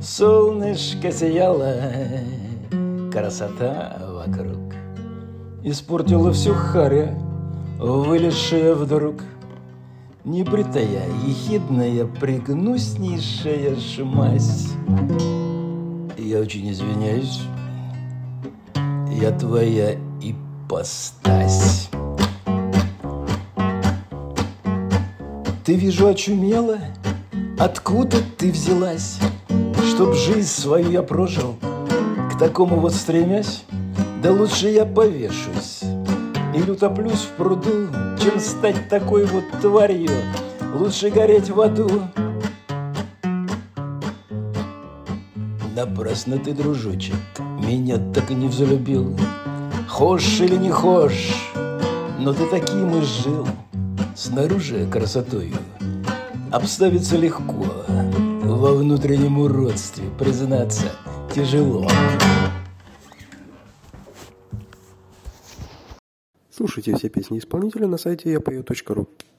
Солнышко сияло, красота вокруг испортила всю харя, вылезшая вдруг. Небритая, ехидная, пригнуснейшая шмась. Я очень извиняюсь, я твоя ипостась. Ты, вижу, очумела, откуда ты взялась? Чтоб жизнь свою я прожил, к такому вот стремясь, да лучше я повешусь или утоплюсь в пруду, чем стать такой вот тварью, лучше гореть в аду. Напрасно ты, дружочек, меня так и не взлюбил. Хошь или не хошь, но ты таким и жил. Снаружи красотою обставиться легко, во внутреннем уродстве признаться тяжело. Слушайте все песни исполнителя на сайте yapою.ru.